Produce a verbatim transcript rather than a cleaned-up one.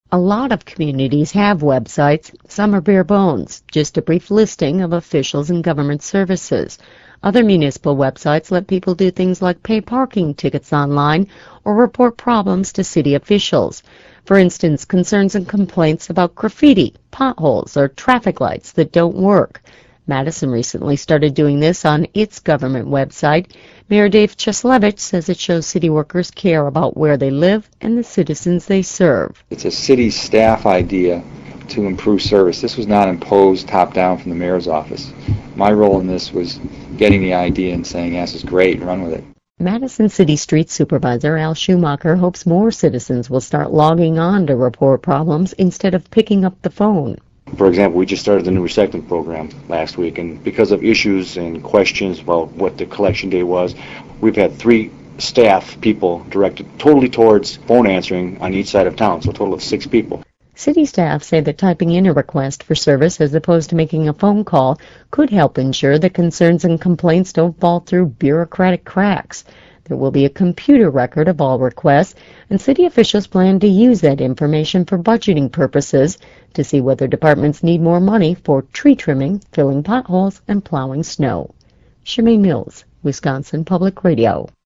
A lot of communities have websites. Some are bare bones, just a brief listing of officials and government services. Other municipal websites let people do things like pay parking tickets online or report problems to city officials. For instance, concerns and complaints about graffiti, potholes, or traffic lights that don't work. Madison recently started doing this on its government website. Mayor Dave Cheslevich says it shows city workers care about where they live and the citizens they serve. It's a city staff idea to improve service. This was not imposed top-down from the mayor's office. My role in this was getting the idea and saying, yes, it's great, run with it. Madison City Street Supervisor Al Schumacher hopes more citizens will start logging on to report problems instead of picking up the phone. For example, we just started the new recycling program last week, and because of issues and questions about what the collection day was, we've had three staff people directed totally towards phone answering on each side of town, so a total of six people. City staff say that typing in a request for service as opposed to making a phone call could help ensure that concerns and complaints don't fall through bureaucratic cracks. There will be a computer record of all requests, and city officials plan to use that information for budgeting purposes to see whether departments need more money for tree trimming, filling potholes, and plowing snow. Shemaine Mills, Wisconsin Public Radio.